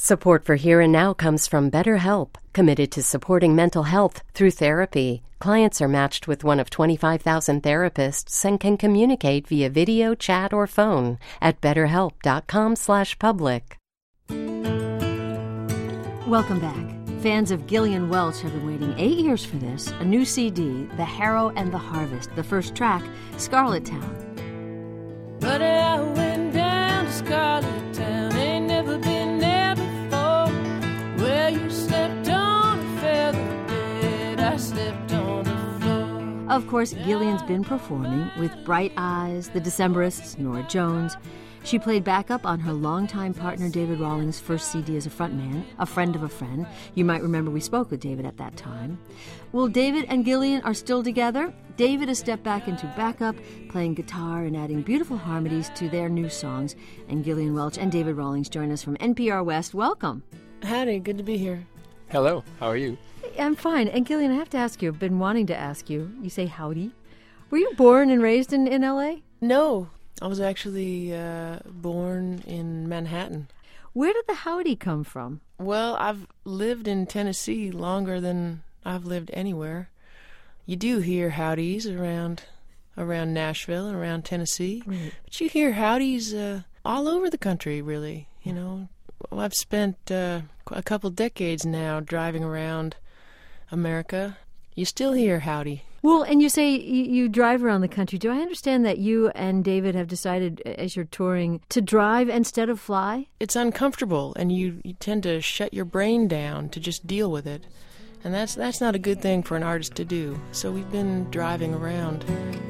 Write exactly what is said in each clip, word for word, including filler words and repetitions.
Support for Here and Now comes from BetterHelp, committed to supporting mental health through therapy. Clients are matched with one of twenty-five thousand therapists and can communicate via video, chat, or phone at betterhelp.com slash public. Welcome back. Fans of Gillian Welch have been waiting eight years for this. A new C D, The Harrow and the Harvest. The first track, Scarlet Town. But I went down to Scarlet Town, ain't never been there before. Where you slept on a feather bed, I slept on the floor. Of course, Gillian's been performing with Bright Eyes, The Decemberists, Norah Jones. She played backup on her longtime partner David Rawlings' first C D as a frontman, A Friend of a Friend. You might remember we spoke with David at that time. Well, David and Gillian are still together. David has stepped back into backup, playing guitar and adding beautiful harmonies to their new songs. And Gillian Welch and David Rawlings join us from N P R West. Welcome. Howdy, good to be here. Hello, how are you? I'm fine. And Gillian, I have to ask you, I've been wanting to ask you, you say howdy. Were you born and raised in, in L A? No, I was actually uh, born in Manhattan. Where did the howdy come from? Well, I've lived in Tennessee longer than I've lived anywhere. You do hear howdies around around Nashville and around Tennessee, Right. but you hear howdies uh, all over the country, really. You know, well, I've spent uh, a couple decades now driving around America. You still hear howdy. Well, and you say you, you drive around the country. Do I understand that you and David have decided, as you're touring, to drive instead of fly? It's uncomfortable, and you, you tend to shut your brain down to just deal with it. And that's that's not a good thing for an artist to do. So we've been driving around.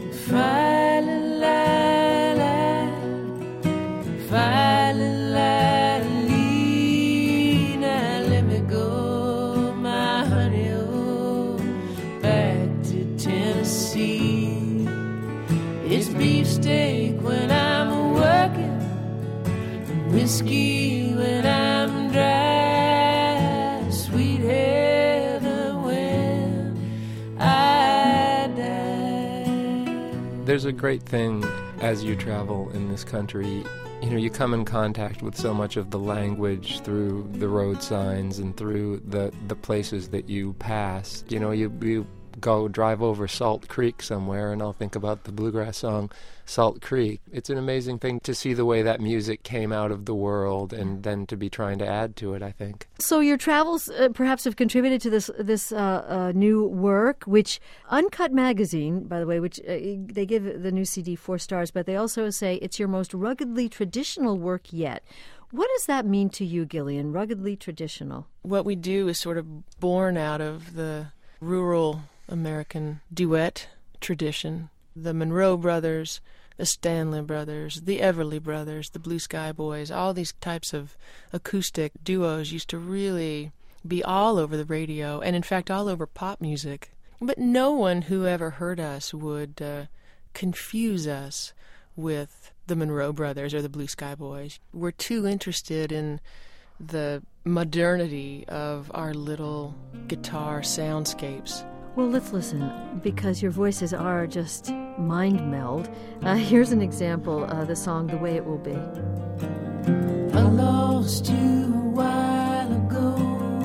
Let me go, my honey, oh, back to Tennessee. It's beefsteak when I'm working, and whiskey when I'm dry, sweet heaven when I die. There's a great thing as you travel in this country. You know, you come in contact with so much of the language through the road signs and through the, the places that you pass. You know, you, you go drive over Salt Creek somewhere, and I'll think about the bluegrass song Salt Creek. It's an amazing thing to see the way that music came out of the world and then to be trying to add to it, I think. So your travels uh, perhaps have contributed to this this uh, uh, new work, which Uncut Magazine, by the way, which uh, they give the new C D four stars, but they also say it's your most ruggedly traditional work yet. What does that mean to you, Gillian, ruggedly traditional? What we do is sort of born out of the rural American duet tradition. The Monroe Brothers, the Stanley Brothers, the Everly Brothers, the Blue Sky Boys, all these types of acoustic duos used to really be all over the radio and, in fact, all over pop music. But no one who ever heard us would uh, confuse us with the Monroe Brothers or the Blue Sky Boys. We're too interested in the modernity of our little guitar soundscapes. Well, let's listen, because your voices are just mind meld. Uh, here's an example, uh, the song The Way It Will Be. I lost you a while ago,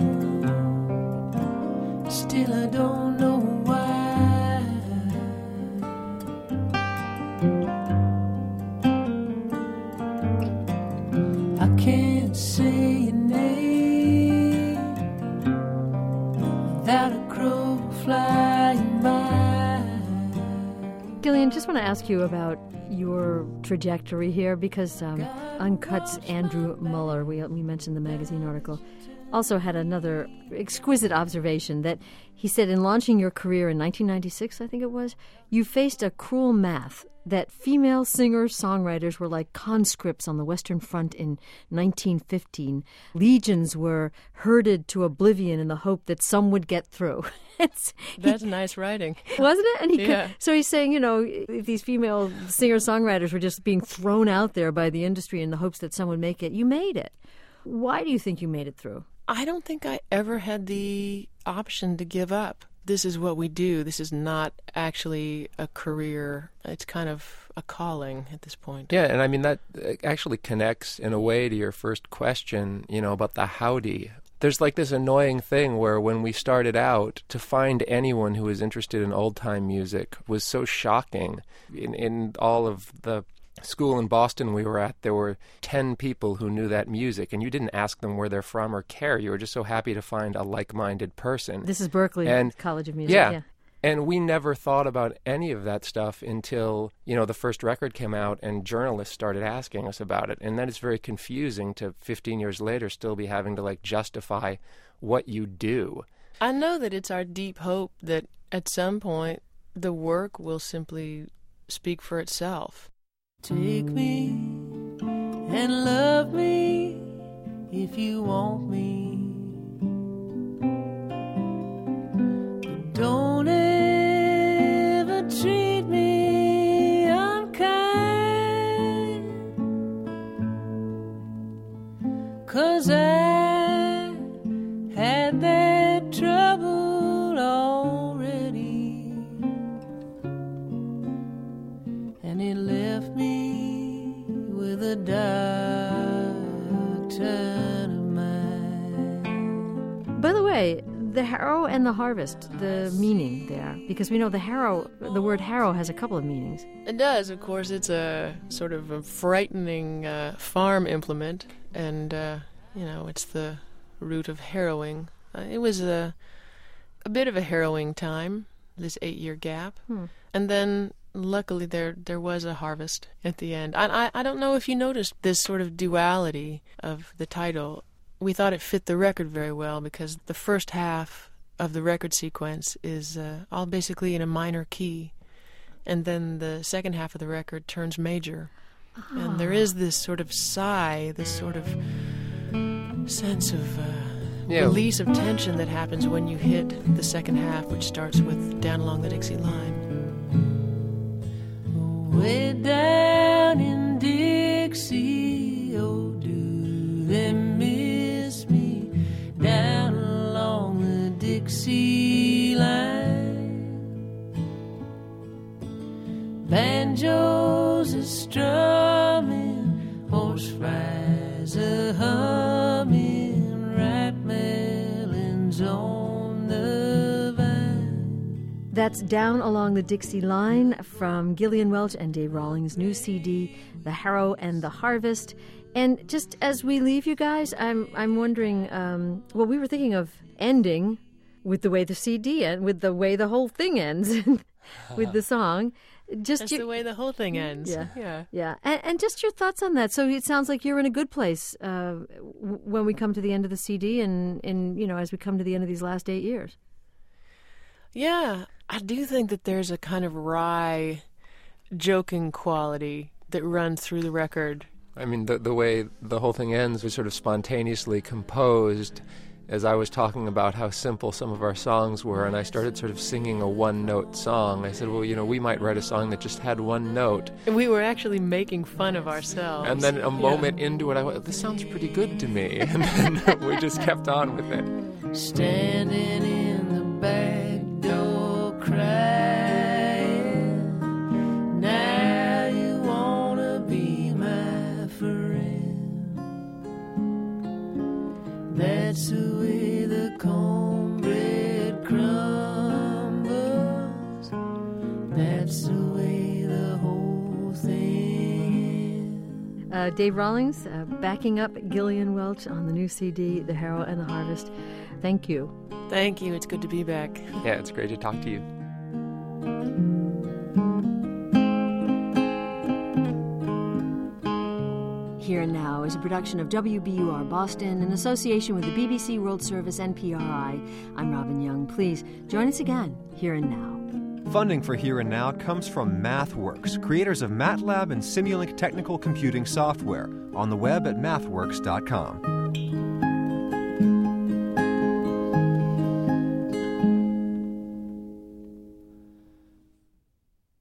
still I don't know why. I can't say your name without a crow flying by. Gillian, just want to ask you about your trajectory here, because um, Uncut's Andrew Muller, we, we mentioned the magazine article, also had another exquisite observation that he said in launching your career in nineteen ninety-six, I think it was, you faced a cruel math that female singer-songwriters were like conscripts on the Western Front in nineteen fifteen. Legions were herded to oblivion in the hope that some would get through. It's, That's he, nice writing. Wasn't it? And he Yeah. could, so he's saying, you know, if these female singer-songwriters were just being thrown out there by the industry in the hopes that some would make it, you made it. Why do you think you made it through? I don't think I ever had the option to give up. this is what we do. This is not actually a career. It's kind of a calling at this point. Yeah, and I mean, that actually connects in a way to your first question, you know, about the howdy. There's like this annoying thing where when we started out, to find anyone who was interested in old-time music was so shocking. In, in all of the school in Boston we were at, there were ten people who knew that music, and you didn't ask them where they're from or care. You were just so happy to find a like-minded person. This is Berkeley and, College of Music. Yeah. yeah. And we never thought about any of that stuff until, you know, the first record came out and journalists started asking us about it. And then it's very confusing to fifteen years later still be having to, like, justify what you do. I know that it's our deep hope that at some point the work will simply speak for itself. Take me and love me if you want me. But don't ever treat me unkind, 'cause I had that trouble already, and it left me with a dark turn of mind. By the way, the harrow and the harvest, the meaning there, because we know the harrow, the word harrow has a couple of meanings. It does, of course. It's a sort of a frightening uh, farm implement, and, uh, you know, it's the root of harrowing. Uh, it was a, a bit of a harrowing time, this eight-year gap. Hmm. And then, luckily, there there was a harvest at the end. I, I I don't know if you noticed this sort of duality of the title. We thought it fit the record very well because the first half of the record sequence is uh, all basically in a minor key, and then the second half of the record turns major. Oh. And there is this sort of sigh, this sort of sense of uh, yeah. release of tension that happens when you hit the second half, which starts with Down Along the Dixie Line. Way down in Dixie, oh, do they miss me? Down along the Dixie line, banjos are strumming, horse flies are humming, ripe melons on the vine. That's Down Along the Dixie Line from Gillian Welch and Dave Rawlings' new C D, The Harrow and the Harvest. And just as we leave you guys, I'm I'm wondering, um, well, we were thinking of ending with the way the C D ends, with the way the whole thing ends, with the song. Just That's your, the way the whole thing ends. Yeah, yeah. yeah. And, and just your thoughts on that. So it sounds like you're in a good place uh, w- when we come to the end of the C D, and, and you know, as we come to the end of these last eight years. Yeah, I do think that there's a kind of wry, joking quality that runs through the record. I mean, the the way the whole thing ends was sort of spontaneously composed as I was talking about how simple some of our songs were, and I started sort of singing a one-note song. I said, well, you know, we might write a song that just had one note. And we were actually making fun of ourselves. And then a moment yeah. into it, I went, this sounds pretty good to me. And then we just kept on with it. Standing in the back door crying, now you wanna be my friend. That's the way the cornbread crumbles. That's the way the whole thing ends. Uh, Dave Rawlings, uh, backing up Gillian Welch on the new C D, The Harrow and the Harvest. Thank you. Thank you. It's good to be back. Yeah, it's great to talk to you. Here and Now is a production of W B U R Boston in association with the B B C World Service N P R I. I'm Robin Young. Please join us again, Here and Now. Funding for Here and Now comes from MathWorks, creators of MATLAB and Simulink technical computing software, on the web at mathworks dot com.